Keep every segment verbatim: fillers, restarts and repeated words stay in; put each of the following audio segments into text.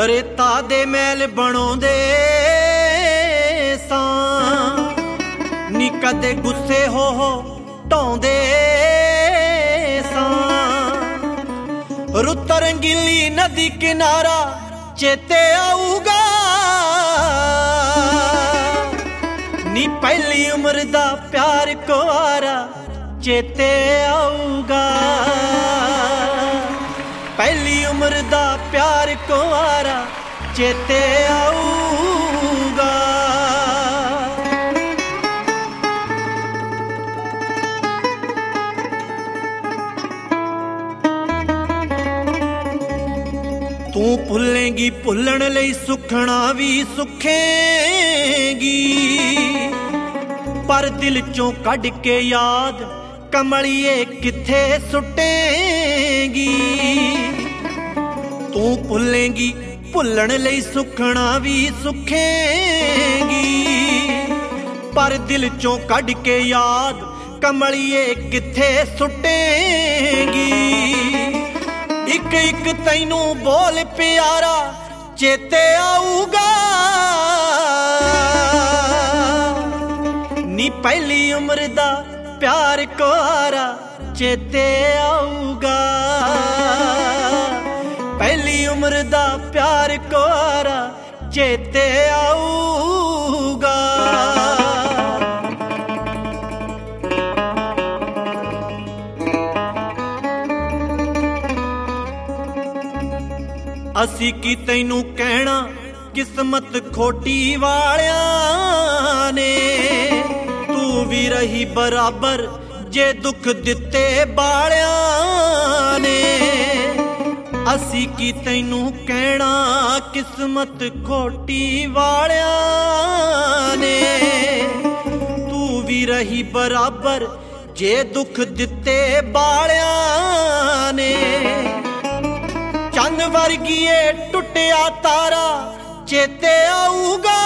ਰੇਤਾ ਦੇ ਮੈਲ ਬਣਾਉਂਦੇ ਸਾਂ ਨੀ ਕਦੇ ਗੁੱਸੇ ਹੋ ਹੋ ਢਾਉਂਦੇ ਸਾਂ। ਰੁੱਤ ਰੰਗੀਲੀ ਨਦੀ ਕਿਨਾਰਾ ਚੇਤੇ ਆਊਗਾ ਨੀ ਪਹਿਲੀ ਉਮਰ ਦਾ ਪਿਆਰ ਕੁਆਰਾ ਚੇਤੇ ਆਊਗਾ। ਪਹਿਲੀ ਉਮਰ ਦਾ ਪਿਆਰ ਕੁਆਰਾ ਚੇਤੇ ਆਊਗਾ। ਤੂੰ ਭੁੱਲੇਂਗੀ ਭੁੱਲਣ ਲਈ ਸੁਖਣਾ ਵੀ ਸੁਖੇਂਗੀ ਪਰ ਦਿਲ ਚੋਂ ਕੱਢ ਕੇ ਯਾਦ ਕਮਲੀਏ ਕਿੱਥੇ ਸੁੱਟੇਂਗੀ। ਤੂੰ ਭੁੱਲੇਂਗੀ ਭੁੱਲਣ ਲਈ ਸੁਖਣਾ ਵੀ ਸੁਖੇਂਗੀ ਪਰ ਦਿਲ ਚੋਂ ਕੱਢ ਕੇ ਯਾਦ ਕਮਲੀਏ ਕਿੱਥੇ ਸੁੱਟੇਂਗੀ। ਇੱਕ ਇੱਕ ਤੈਨੂੰ ਬੋਲ ਪਿਆਰਾ ਚੇਤੇ ਆਊਗਾ ਨੀ ਪਹਿਲੀ ਉਮਰ ਦਾ ਪਿਆਰ ਕੁਆਰਾ ਚੇਤੇ ਆਊਗਾ। ਪਹਿਲੀ ਉਮਰ ਦਾ ਪਿਆਰ ਕੁਆਰਾ ਚੇਤੇ ਆਊਗਾ। ਅਸੀਂ ਕੀ ਤੈਨੂੰ ਕਹਿਣਾ ਕਿਸਮਤ ਖੋਟੀ ਵਾਲਿਆਂ ਨੇ ਤੂੰ ਵੀ ਰਹੀ ਬਰਾਬਰ ਜੇ ਦੁੱਖ ਦਿੱਤੇ ਬਾਲਿਆਂ ਨੇ। ਅਸੀਂ ਕੀ ਤੈਨੂੰ ਕਹਿਣਾ ਕਿਸਮਤ ਖੋਟੀ ਵਾਲਿਆਂ ਨੇ ਤੂੰ ਵੀ ਰਹੀ ਬਰਾਬਰ ਜੇ ਦੁੱਖ ਦਿੱਤੇ ਬਾਲਿਆਂ ਨੇ। ਚੰਨ ਵਰਗੀਏ ਟੁੱਟਿਆ ਤਾਰਾ ਚੇਤੇ ਆਊਗਾ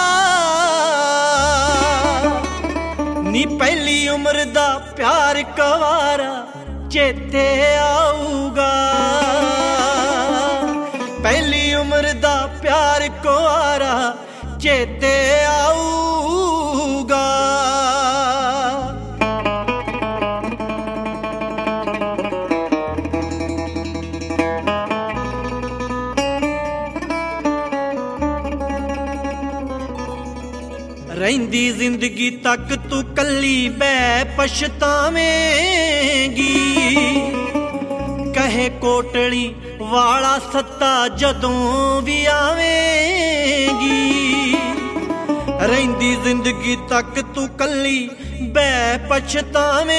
ਨੀ ਪਹਿਲੀ ਉਮਰ ਦਾ ਪਿਆਰ ਕੁਆਰਾ ਚੇਤੇ ਆਊਗਾ। ਪਹਿਲੀ ਉਮਰ ਦਾ ਪਿਆਰ ਕੁਆਰਾ ਚੇਤੇ ਆਊਗਾ। ਰਹਿੰਦੀ ਜ਼ਿੰਦਗੀ ਤੱਕ ਤੂੰ ਕੱਲੀ ਬੈ ਪਛਤਾਵੇਂਗੀ ਕਹੇ ਕੋਟਲੀ ਵਾਲਾ ਸੱਤਾ ਜਦੋਂ ਵੀ ਆਵੇਂਗੀ। ਰਹਿੰਦੀ ਜ਼ਿੰਦਗੀ ਤੱਕ ਤੂੰ ਕੱਲੀ ਬੈ ਪਛਤਾਵੇਂਗੀ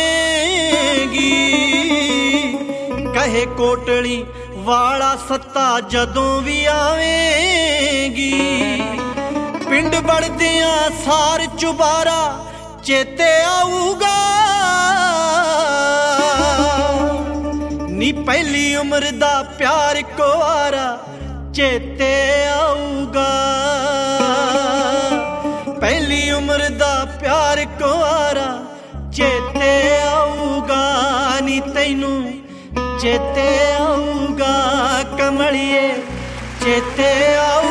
ਕਹੇ ਕੋਟਲੀ ਵਾਲਾ ਸੱਤਾ ਜਦੋਂ ਵੀ ਆਵੇਂਗੀ। ਪਿੰਡ ਵੜਦਿਆਂ ਸਾਰ ਚੁਬਾਰਾ ਚੇਤੇ ਆਊਗਾ ਨੀ ਪਹਿਲੀ ਉਮਰ ਦਾ ਪਿਆਰ ਕੁਆਰਾ ਚੇਤੇ ਆਊਗਾ। ਪਹਿਲੀ ਉਮਰ ਦਾ ਪਿਆਰ ਕੁਆਰਾ ਚੇਤੇ ਆਊਗਾ ਨੀ ਤੈਨੂੰ ਚੇਤੇ ਆਊਗਾ ਕਮਲੀਏ ਚੇਤੇ ਆਊਗਾ।